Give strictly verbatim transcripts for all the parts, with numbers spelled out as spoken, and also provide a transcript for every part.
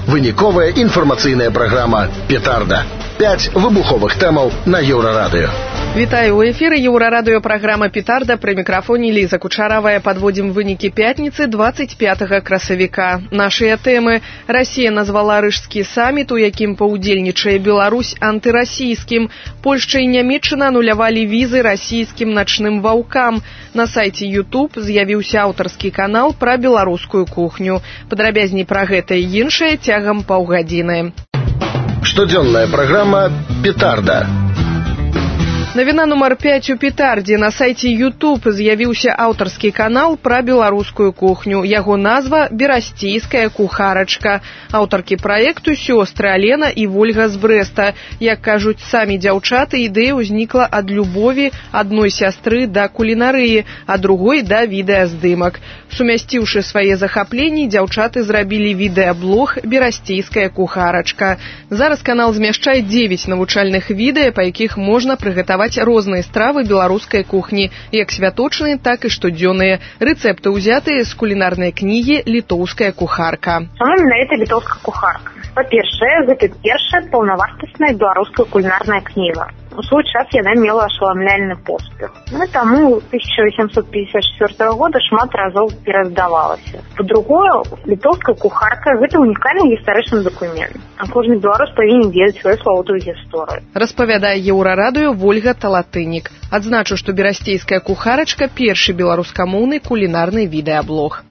Выніковая інфармацыйная праграма «Петарда». Пяць выбуховых тэмаў на Еўрарадыё. Вітаю, у эфіры Еўрарадыё праграма «Петарда», пры мікрафоне Ліза Кучаравая. Подводзім вынікі пятніцы двадцать пятага красавіка. Нашыя тэмы. Расія назвала рыжскі саміт, у якім паўдзельнічае Беларусь, антырасійскім. Польшча і Нямецчына анулявалі візы расійскім начным ваўкам. На сайце YouTube з'явіўся аўтарскі канал пра беларускую кухню. Падрабязней пра гэта і іншае цягам паўгадзіны. Штодзённая праграма «Петарда». Навіна нумар пяць у «Петардзе». На сайце YouTube з'явіўся аўтарскі канал пра беларускую кухню. Яго назва «Берасцейская кухарачка». Аўтаркі праекту сёстры Алена і Вольга з Брэста. Як кажуць самі дзяўчаты, ідэя ўзнікла ад любові адной сястры да кулінарыі, а другой да відэаздымак. Сумясціўшы свае захапленні, дзяўчаты зрабілі відэаблог «Берасцейская кухарачка». Зараз канал змяшчае дзевяць навучальных відэа, па якіх можна прыгатаваць розныя стравы беларускай кухні, як святочныя, так і штодзённыя. Рэцэпты ўзятыя з кулінарнай кнігі «Літоўская кухарка». Чаму менавіта літоўская кухарка? Па-першае, гэта першая паўнавартасная беларуская кулінарная кніга. У свой час яна мела ашаламляльны поспех. Ну, таму тысяча восемьсот пятьдесят четвёртого года шмат разоў пераздавалася. Па-другое, літоўская кухарка – гэта унікальны гістарычны дакумент. А кожны беларус павінен ведаць сваю славутую гісторыю. Распавядае Еўрарадыё Вольга Талатынік. Адзначу, што «Берасцейская кухарачка» – першы беларускамоўны кулінарны відэаблог.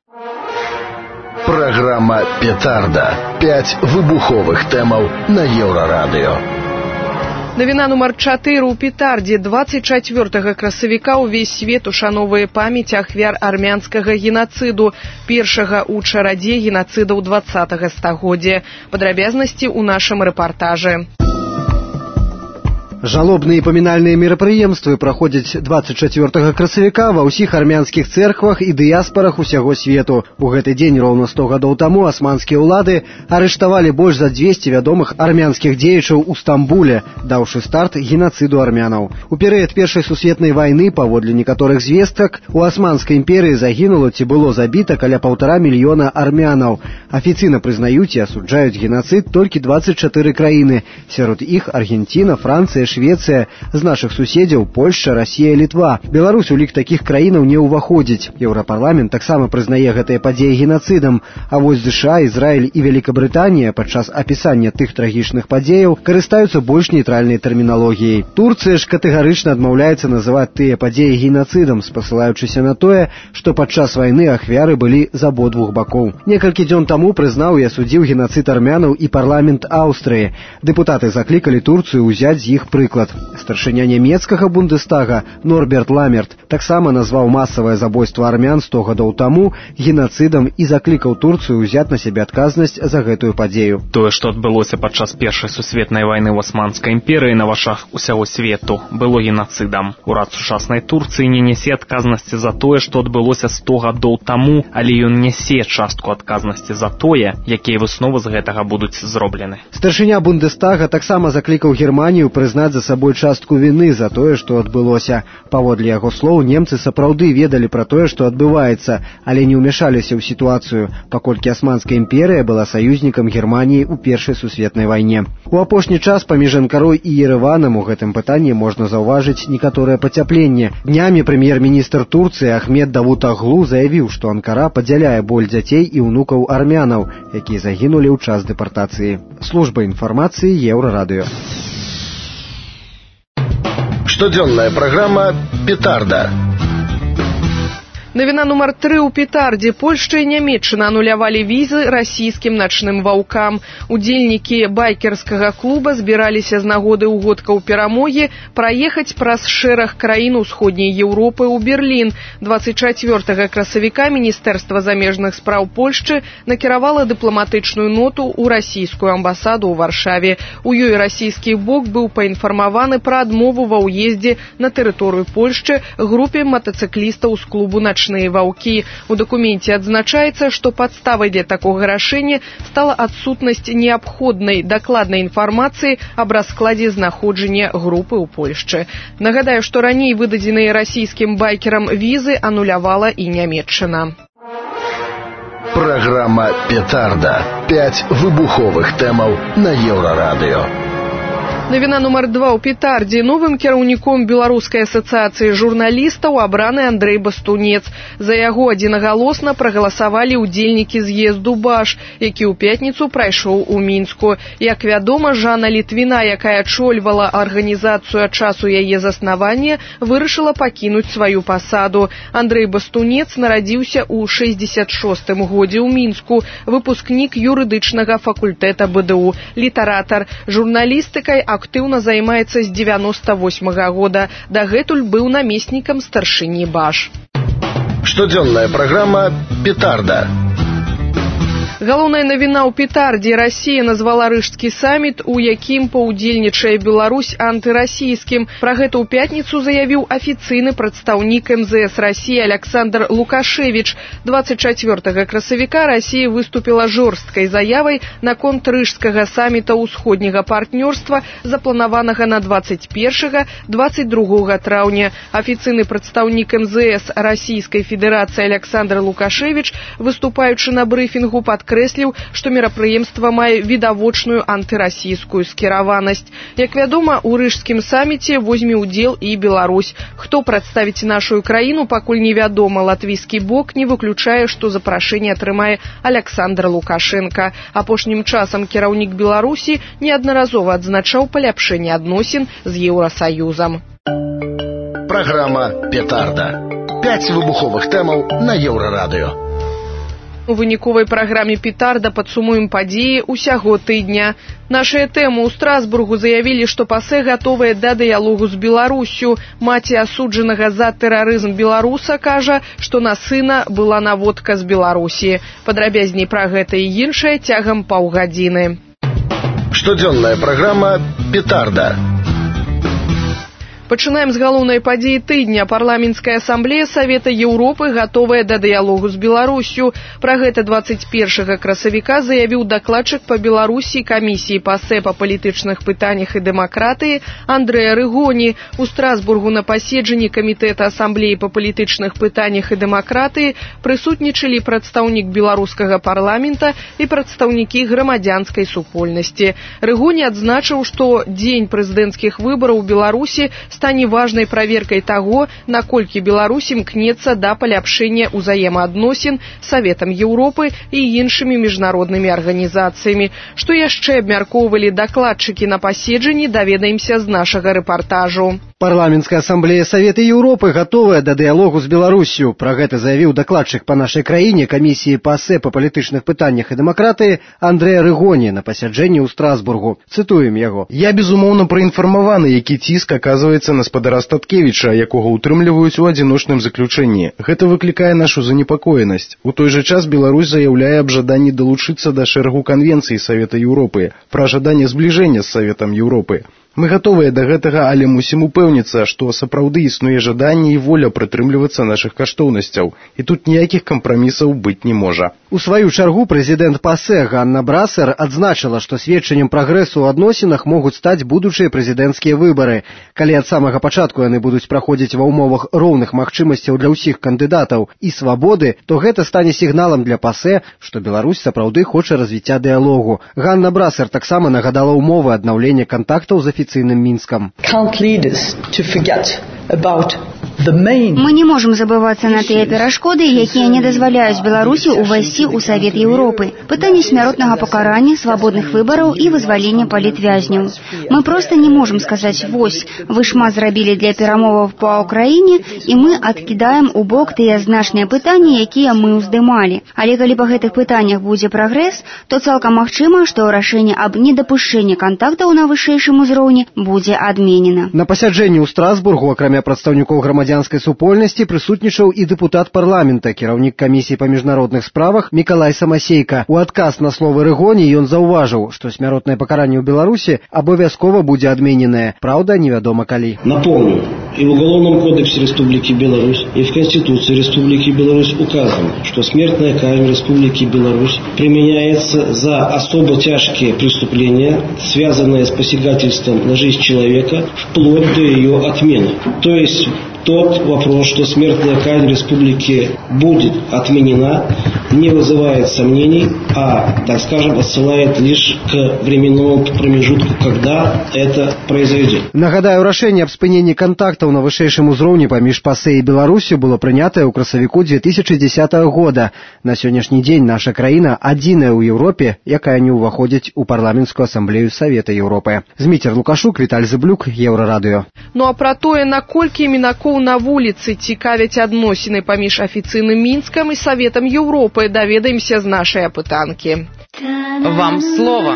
Праграма «Петарда». Пяць выбуховых тэмаў на Еўрарадыё. Навіна нумар чатыры у «Петардзе». двадцать чацвёртага красавіка ўвесь свет ушановвае памяць ахвяр армянскага генацыду, першага ў чарадзе генацыдаў двадцатага стагоддзя. Падрабязнасці ў нашым рэпартажы. Жалобныя і памінальныя мерапрыемствы праходзяць двадцать чацвёртага красавіка ва ўсіх армянскіх цэрквах і дыяспарах усяго свету. У гэты дзень роўна сто гадоў таму асманскія ўлады арыштавалі больш за дзвесце вядомых армянскіх дзеячаў у Стамбуле, даўшы старт генацыду армянаў. У перыяд Першай сусветнай вайны, паводле некаторых звестак, у Асманскай імперыі загінула ці было забіта каля паўтара мільёна армянаў. Афіцыйна прызнаюць і асуджаюць генацыд толькі двадцать чатыры краіны. Сярод іх Аргенціна, Францыя, Швецыя, з нашых суседзяў Польшча, Расія, Літва. Беларусь у лік такіх краінаў не ўваходзіць. Еўрапарламент таксама прызнае гэтыя падзеі генацыдам, а вось ЗША, Ізраіль і Вялікабрытанія падчас апісання тых трагічных падзеяў карыстаюцца больш нейтральнай тэрміналогіяй. Турцыя ж катэгарычна адмаўляецца называць тыя падзеі генацыдам, спасылаючыся на тое, што падчас вайны ахвяры былі з абодвух бакоў. Некалькі дзён таму прызнаў і асудзіў генацыд армянаў і парламент Аўстрыі. Дэпутаты заклікалі Турцыю ўзяць з іх прыклад. Старшыня нямецкага Бундестага Норберт Ламерт таксама назваў масавае забойства армян сто гадоў таму генацыдам і заклікаў Турцыю ўзяць на сябе адказнасць за гэтую падзею. Тое, што адбылося падчас Першай сусветнай вайны ў Асманскай імперыі на вачах усяго свету, было генацыдам. Урад сучаснай Турцыі не нясе адказнасці за тое, што адбылося сто гадоў таму, але ён нясе частку адказнасці за тое, якія высновы з гэтага будуць зроблены. Старшыня Бундестага таксама заклікаў Германію прызнаць за сабой частку віны за тое, што адбылося. Паводле яго слоў, немцы сапраўды ведалі пра тое, што адбываецца, але не ўмяшаліся ў сітуацыю, паколькі Асманская імперыя была саюзнікам Германіі ў Першай сусветнай вайне. У апошні час паміж Анкарой і Ерэванам у гэтым пытанні можна заўважыць некаторае пацяпленне. Днямі прэм'ер-міністр Турцыі Ахмед Давутаглу заявіў, што Анкара падзяляе боль дзяцей і ўнукаў армянаў, якія загінулі ў час дэпартацыі. Служба інфармацыі Еўрарадыё. Штодзённая праграма «Петарда». Навіна нумар тры ў «Петардзе». Польшча і Нямецчына анулявалі візы расійскім начным ваўкам. Удзельнікі байкерскага клуба збіраліся з нагоды ўгодкаў перамогі праехаць праз шэраг краін усходняй Еўропы ў Берлін. двадцать чацвёртага красавіка Міністэрства замежных спраў Польшчы накіравала дыпламатычную ноту ў расійскую амбасаду ў Варшаве. У ёй расійскі бок быў паінфармаваны пра адмову ва ўездзе на тэрыторыю Польшчы групе матацыклістаў з клубу «Начны ваўкі». У дакуменце адзначаецца, што падставай для такога рашэння стала адсутнасць неабходнай дакладнай інфармацыі аб раскладзе знаходжання групы ў Польшчы. Нагадаю, што раней выдадзеныя расійскім байкерам візы анулявала і Нямецчына. Праграма «Петарда». Пять выбуховых тэмаў на Еўрарадыё. Навіна нумар два ў «Петардзе». Новым кіраўніком Беларускай асацыяцыі журналістаў абраны Андрэй Бастунец. За яго адзінагалосна прагаласавалі ўдзельнікі з'езду БАШ, які ў пятніцу прайшоў у Мінску. Як вядома, Жанна Літвіна, якая ачольвала арганізацыю ад часу яе заснавання, вырашыла пакінуць сваю пасаду. Андрэй Бастунец нарадзіўся ў шэсцьдзесят шостым годзе ў Мінску, выпускнік юрыдычнага факультэта БДУ, літаратар, журналістыкай, актыўна займаецца з дзевяноста восьмага года. Дагэтуль быў намеснікам старшыні БАШ. Штодзённая праграма «Петарда». Галоўная навіна ў «Петардзе». Расія назвала рыжскі саміт, у якім паўдзельнічае Беларусь, антырасійскім. Пра гэта ў пятніцу заявіў афіцыйны прадстаўнік эм зэ эс Расіі Александр Лукашевіч. двадцать чацвёртага красавіка Расія выступіла жорсткай заявай наконт рыжскага саміта ўсходняга партнёрства, запланаванага на двадцать першага — двадцать другога траўня. Афіцыйны прадстаўнік эм зэ эс Расійскай Федэрацыі Александр Лукашевіч, выступаючы на брыфінгу, пад крэсліў, што мерапрыемства мае відавочную антырасійскую скіраванасць. Як вядома, у рыжскім саміце возьме ўдзел і Беларусь. Хто прадставіць нашу краіну, пакуль невядома. Латвійскі бок не выключае, што запрашэнне атрымае Александр Лукашенко. Апошнім часам кіраўнік Беларусі неаднаразова адзначаў паляпшэнне адносін з Еўрасаюзам. Праграма «Петарда». Пять выбуховых тэмаў на Еўрарадыё. У выніковай праграме «Петарда» падсумуем падзеі ўсяго тыдня. Нашыя тэмы ў Страсбургу заявілі, што ПАСЭ гатовыя да дыялогу з Беларуссю. Маці асуджанага за тэрарызм беларуса кажа, што на сына была наводка з Беларусі. Падрабязней пра гэта і іншае цягам паўгадзіны. Штодзённая праграма «Петарда». Пачынаем з галоўнай падзеі тыдня. Парламенцкая асамблея Савета Еўропы гатовая да дыялогу з Беларуссю. Пра гэта двадцать першага красавіка заявіў дакладчык па Беларусі камісіі ПАСЭ па палітычных пытаннях і дэмакратыі Андрэй Арыгоні. У Страсбургу на паседжанні камітэта асамблеі па палітычных пытаннях і дэмакратыі прысутнічалі прадстаўнік беларускага парламента і прадстаўнікі грамадзянскай супольнасці. Арыгоні адзначыў, што дзень прэзідэнцкіх выбараў у Беларусі стане важнай праверкай таго, наколькі Беларусь імкнецца да паляпшэння ўзаемаадносін з Саветам Еўропы і іншымі міжнароднымі арганізацыямі. Што яшчэ абмяркоўвалі дакладчыкі на паседжанні, даведаемся з нашага рэпартажу. Парламенцкая асамблея Савета Еўропы гатовая да дыялогу з Беларуссю. Пра гэта заявіў дакладчык па нашай краіне камісіі ПАСЭ па палітычных пытаннях і дэмакратыі Андрэй Арыгоні на пасяджэнні ў Страсбургу. Цытуем яго. Я, безумоўна, праінфармаваны, які ціск аказваецца на спадара Статкевіча, якога ўтрымліваюць у адзіночным заключэнні. Гэта выклікае нашу занепакоенасць. У той жа час Беларусь заяўляе аб жаданні далучыцца да шэрагу канвенцый Савета Еўропы, пра жаданне збліжэння з Саветам Еўропы. Мы гатовыя да гэтага, але мусім упэўніцца, што сапраўды існуе жаданне і воля прытрымлівацца нашых каштоўнасцяў, і тут ніякіх кампрамісаў быць не можа. У сваю чаргу прэзідэнт ПАСЭ Ганна Брасер адзначыла, што сведчаннем прагрэсу ў адносінах могуць стаць будучыя прэзідэнцкія выбары. Калі ад самага пачатку яны будуць праходзіць ва ўмовах роўных магчымасцяў для ўсіх кандыдатаў і свабоды, то гэта стане сігналам для ПАСЭ, што Беларусь сапраўды хоча развіцця дыялогу. Ганна Брасер таксама нагадала ўмовы аднаўлення кантактаў з афіцыйным Мінскам. Мы не можем забываться на тыя перашкоды, якія не дазваляюць Беларусі ўвайсці ў Савет Еўропы. Пытанне смяротнага пакарання, свабодных выбараў і вызвалення палітвязняў. Мы проста не можем сказаць: вось, вы шмат зрабілі для перамоваў па Ўкраіне, і мы адкідаем у бок тыя значныя пытанні, якія мы ўздымалі. Але калі па гэтых пытаннях будзе прагрэс, то цалкам магчыма, што рашэнне аб недапушчэнні кантактаў на вышэйшым узроўні будзе адменена. На пасяджэнні ў Страсбургу, акрамя прадстаўнікоў грамадзянскай супольнасці, прысутнічаў і дэпутат парламента, кіраўнік камісіі па міжнародных справах Мікалай Самасейка. У адказ на словы Арыгоні ён заўважыў, што смяротнае пакаранне ў Беларусі абавязкова будзе адмененае. Праўда, невядома калі. Напомню, и в Уголовном кодексе Республики Беларусь, и в Конституции Республики Беларусь указано, что смертная казнь в Республике Беларусь применяется за особо тяжкие преступления, связанные с посягательством на жизнь человека, вплоть до ее отмены. То есть Тот вопрос, что смертная казнь в республике будет отменена, не вызывает сомнений, а, так скажем, отсылает лишь к временному промежутку, когда это произойдет. Нагадаю, рашэнне аб спыненні кантактаў на вышэйшым узроўні паміж ПАСЭ і Беларусю было прынятае ў красавіку две тысячи десятого года. На сённяшні дзень наша краіна адзіная ў Еўропе, якая не ўваходзіць у парламенцкую асамблею Савета Еўропы. Зміцер Лукашук, Віталь Зыблюк, Еўрарадыё. Ну а пра тое, наколькі мінакоў на вуліцы цікавяць адносіны паміж афіцыйным Мінскам і Саветам Еўропы, даведаемся з нашай апытанкі. Вам слово.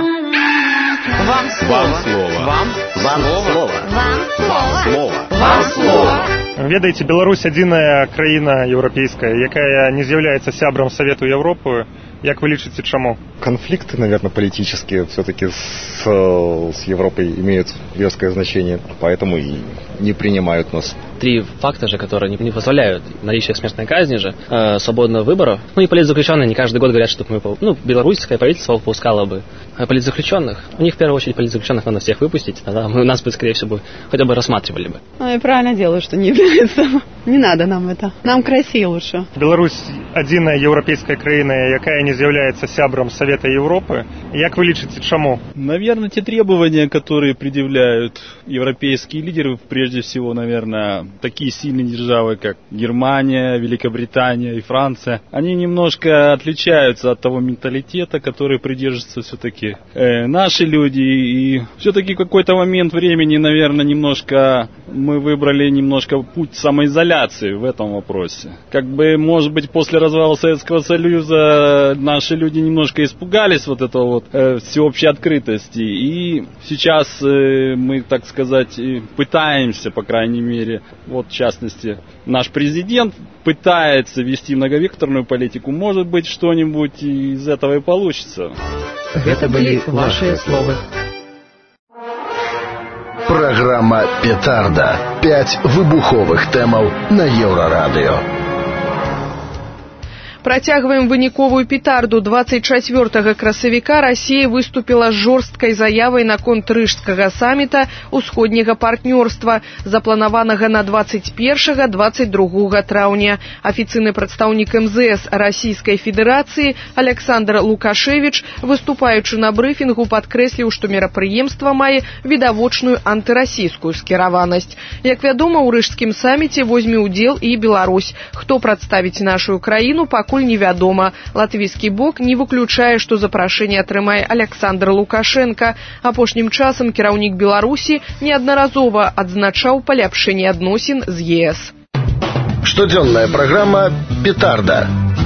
Вам слово. Вам слово. Вам слово. Вам слово. Вам слово. Ведаеце, Беларусь адзіная краіна еўрапейская, якая не з'яўляецца сябрам Савету Еўропы. Як вы лічыце, чаму? Конфликты, наверное, политические все-таки с, с Европой имеют веское значение, поэтому и не принимают нас. Три факта же, которые не, не позволяют наличие смертной казни же, э, свободного выбора. Ну и политзаключенные не каждый год говорят, что мы, ну, белорусское правительство выпускало бы политзаключенных. У них в первую очередь политзаключенных надо всех выпустить, тогда мы, нас бы, скорее всего, хотя бы рассматривали бы. Ну и правильно делают, что не является. Не надо нам это. Нам к России лучше. Беларусь адзіная еўрапейская краіна, якая не з'яўляецца сябрам Совета Европы. Як вы лічыце, чаму? Наверное, те требования, которые предъявляют европейские лидеры, прежде всего, наверное, такие сильные державы, как Германия, Великобритания и Франция, они немножко отличаются от того менталитета, который придерживаются все-таки э, наши люди. И все-таки в какой-то момент времени, наверное, немножко мы выбрали немножко путь самоизоляции в этом вопросе. Как бы, может быть, после развала Советского Союза наши люди немножко испугались вот этого вот э, всеобщей открытости. И сейчас э, мы, так сказать, пытаемся, по крайней мере, вот в частности, наш президент пытается вести многовекторную политику. Может быть, что-нибудь из этого и получится. Это были ваши слова. Программа «Петарда». Пять выбуховых тэмаў на Еўрарадыё. Працягваем выніковую петарду. двадцать четвёртого красавіка Россия выступила с жорсткай заявай наконт рыжскага самміта усходняга партнёрства, запланаванага на двадцать первого — двадцать другого траўня. Афіцыйны прадстаўнік эм зэ эс Российской Федерации Александр Лукашевич, выступаючы на брыфінгу, падкрэсліў, што мерапрыемства мае відавочную антырасійскую скіраванасць. Як вядома, у рыжскім самміце возьме ўдзел і Беларусь. Хто прадставіць нашу краіну, пакуль невядома. Латвійскі бок не выключае, што запрашэнне атрымае Александр Лукашенко. Апошнім часам кіраўнік Беларусі неаднаразова адзначаў паляпшэнне адносін з е эс. Штодзённая праграма «Петарда».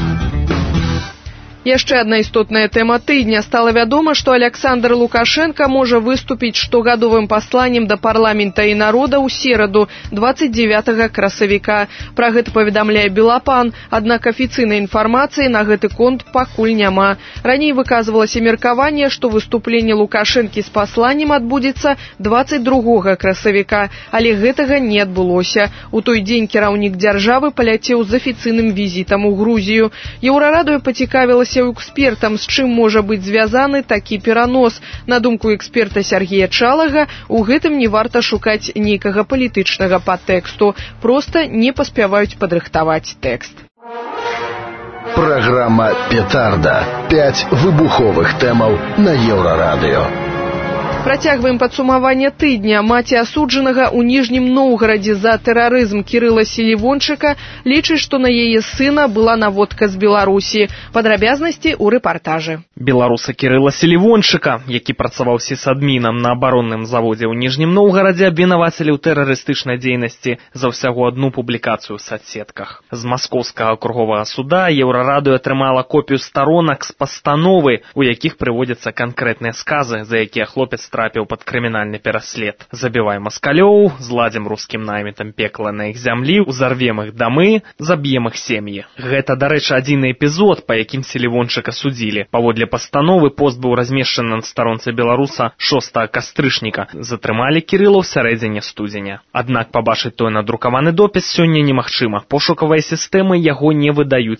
Яшчэ адна істотная тэма тыдня. Стала вядома, што Александр Лукашенко можа выступіць штогадовым пасланнем да парламента і народа ў сераду, двадцать девятого красавіка. Пра гэта паведамляе Белапан, аднак афіцыйнай інфармацыі на гэты конт пакуль няма. Раней выказвалася меркаванне, што выступленне Лукашэнкі з пасланнем адбудзецца двадцать другого красавіка, але гэтага не адбылося. У той дзень кіраўнік дзяржавы паляцеў з афіцыйным візітам у Грузію. Еўрарадыё пацікавілася у экспертам, з чым можа быць звязаны такі перанос. На думку эксперта Сергея Чалага, у гэтым не варта шукаць нейкага палітычнага падтэксту. Проста не паспяваюць падрыхтаваць тэкст. Программа «Петарда». Пять выбуховых тэмаў на Еўрарадыё. Працягваем падсумаванне тыдня. Маці асуджанага ў Ніжнім Новгарадзе за тэрарызм Кірыла Селівончыка лічыць, што на яе сына была наводка з Беларусі. Падрабязнасці ў рэпартажы. Беларуса Кірыла Селівончыка, які працаваў сісадмінам на абаронным заводзе ў Ніжнім Новгарадзе, абвінавацілі ў тэрарыстычнай дзейнасці за ўсяго адну публікацыю ў садсетках. З Маскоўскага акруговага суда Еўрарадыё атрымала копію старонак з пастановы, у якіх прыводзяцца канкрэтныя сказы, за якія хлопец трапіў пад крымінальны пераслед. Забівай маскалёў, зладзім рускім наймітам пекла на іх зямлі, узарвем іх дамы, заб'ем іх сем'і. Гэта, дарэчы, адзіны эпізод, па якім Селівончыка судзілі. Паводле пастановы пост быў размешчаны на старонцы беларуса шостага кастрычніка. Затрымалі Кірыла ў сярэдзіне студзеня. Аднак пабачыць той надрукаваны допіс сёння немагчыма. Пошукавыя сістэмы яго не выдаюць.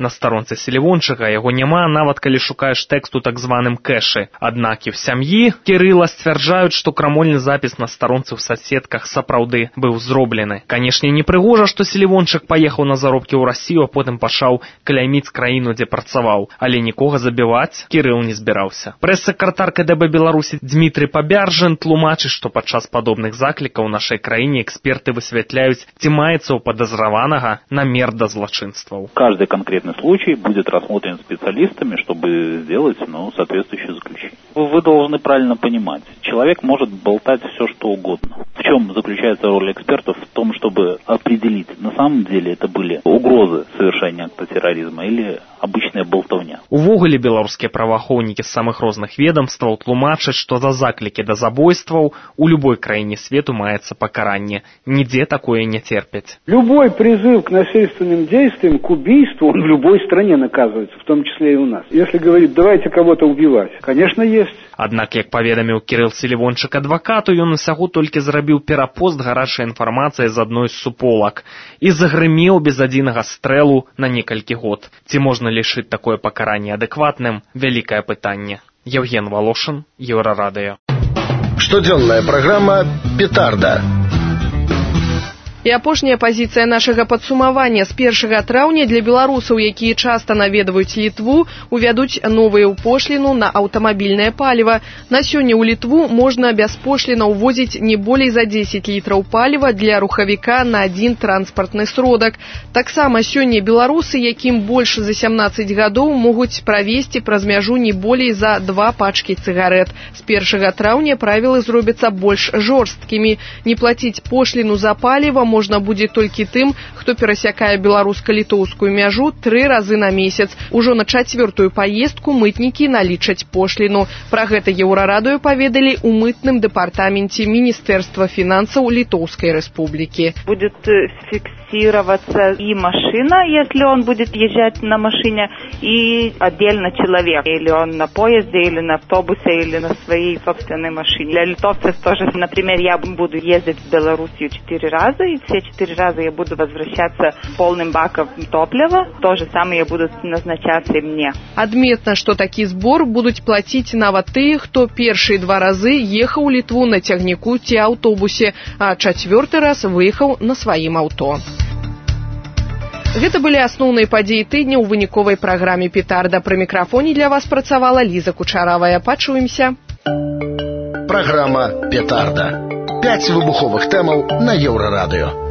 На старонцы Селівончыка яго няма, нават калі шукаеш тэкст у так званым кэшы. Аднак і в сям'і Кірыла сцвярджаюць, што крамольны запіс на старонцы ў соцсетках сапраўды быў зроблены. Канешне, непрыгожа, што Селівончык паехаў на заробкі ў Расію, а потым пачаў кляйміць краіну, дзе працаваў. Але нікога забіваць Кірыл не збіраўся. Прэс-сакратар ка дэ бэ Беларусі Дмітрый Пабяржын тлумачыць, што падчас падобных заклікаў у нашай краіне эксперты высвятляюць, ці маецца ў падазраванага намер да злачынстваў. Каждый конкретный случай будет рассмотрен специалистами, чтобы сделать, ну, соответствующее заключение. Вы должны правильно понимать, человек может болтать все, что угодно. В чем заключается роль экспертов? В том, чтобы определить, на самом деле это были угрозы совершения акта терроризма или обычная болтовня. Увогуле беларускія праваахоўнікі з самых розных ведомстваў тлумачаць, што за заклікі да забойстваў у любой краіне свету маецца пакаранне. Нідзе такое не терпяць. Любой призыв к насильственным действиям, к убийству, он в любой стране наказывается, в том числе и у нас. Если говорить, давайте кого-то убивать, конечно, есть. Аднак, як паведаміў Кірыл Селівончык адвакату, ён усяго толькі зрабіў перапост гарачай інфармацыі з адной з суполак і загрымеў без адзінага стрэлу на некалькі год. Ці можна лічыць такое пакаранне адэкватным? Вялікае пытанне. Евген Волошин, Еўрарадыё. Штодзённая праграма «Петарда». І апошняя пазіцыя нашага падсумавання. З першага траўня для беларусаў, якія часта наведваюць Літву, увядуць новую пошліну на аўтамабільнае паліва. На сёння ў Літву можна бяспошліна ўвозіць не болей за дзесяць літраў паліва для рухавіка на адзін транспартны сродак. Таксама сёння беларусы, якім больш за сямнаццаць гадоў, могуць правезці праз мяжу не болей за два пачкі цыгарэт. З першага траўня правілы зробяцца больш жорсткімі. Не плаціць пошліну за паліва можна будзе толькі тым, хто перасякае беларуска-літоўскую мяжу тры разы на месяц. Ужо на чацвёртую паездку мытнікі налічаць пошліну. Пра гэта Еўрарадыё паведалі ў мытным дэпартаменце Міністэрства фінансаў Літоўскай Рэспублікі. Будет фиксироваться и машина, если он будет езжать на машине, и отдельно человек, или он на поезде, или на автобусе, или на своей собственной машине. Для литовцев тоже, например, я буду ездить в Белоруссию четыре раза, и все четыре раза я буду возвращаться полным баком топлива. То же самое я буду назначаться и мне. Адметна, што такі збор будуць плаціць нават тыя, хто першыя два разы ехаў у Літву на цягніку ці аўтобусе, а чацвёрты раз выехаў на сваім аўто. Гэта былі асноўныя падзеі тыдня ў выніковай праграме «Петарда». Пры мікрафоне для вас працавала Ліза Кучаравая. Пачуемся. Праграма «Петарда». Пяць выбуховых тэмаў на Еўрарадыё.